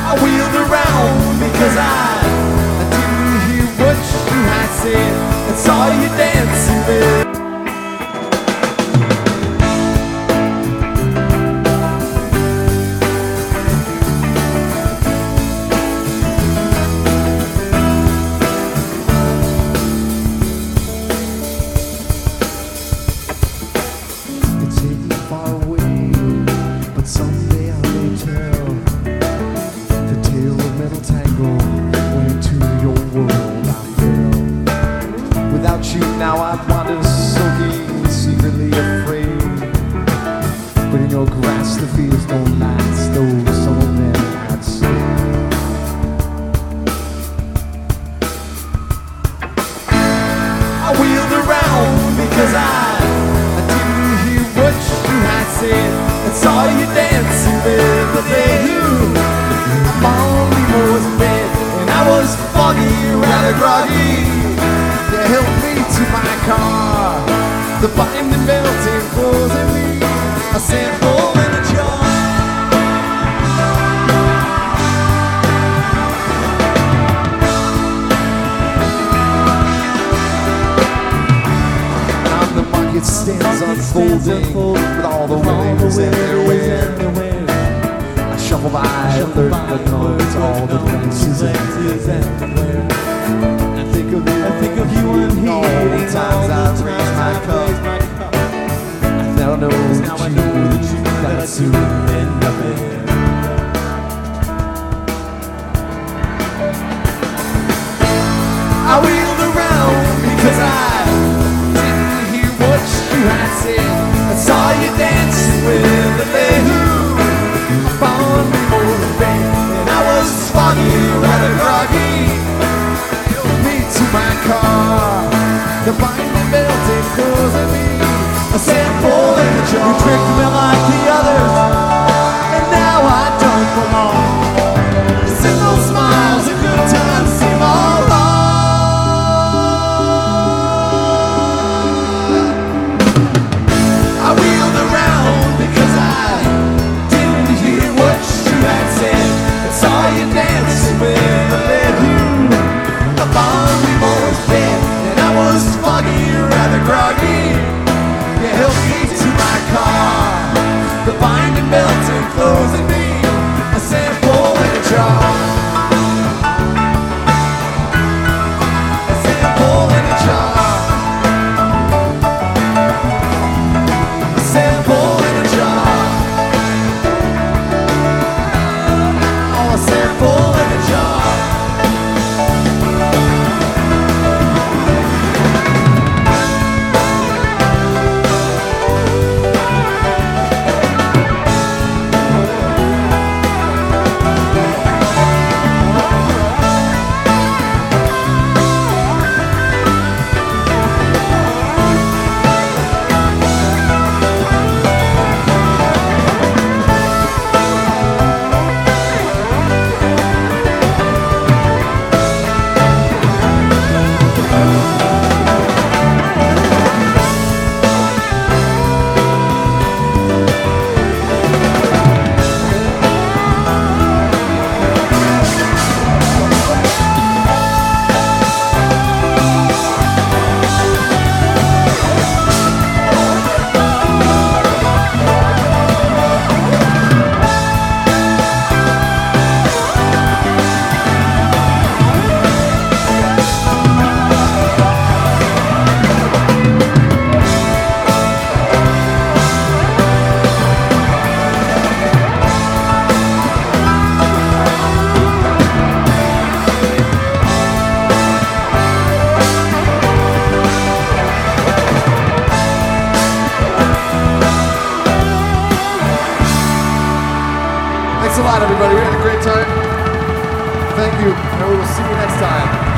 I wheeled around because I didn't hear what you had said and saw you dancing there. Now I wander soaking, secretly afraid. But in your grass the fears don't last, though some of them I'd say. I wheeled around because I didn't hear what you had said and saw you dancing there. But they knew I'm only was in bed and I was foggy, rather groggy. They helped me to my car, the binding belting closing me, a sample in a jar. Now the market stands unfolding with all the waves in their way. I shuffle by, alert the notes, all the places everywhere. I think of you and he, all the times I've raised my cup. I now know that you got to end up in. I wheeled around because I didn't hear what you had said. I saw you dancing with the lady who found me more than bed, and I was foggy, rather groggy. To my car, the binding belting closing me, a sample in the jar. You tricked me like the others, and now I don't belong. Simple smiles and good times seem all wrong. I wheeled around because I didn't hear what you had said and saw you dancing with a lady upon me was bed, and I was foggy, rather groggy. You helped me to my car, the binding belting closing me, a sample in a jar. A sample in a jar. A sample in a jar. Oh, a sample in a jar. Thanks a lot, everybody. We had a great time. Thank you, and we will see you next time.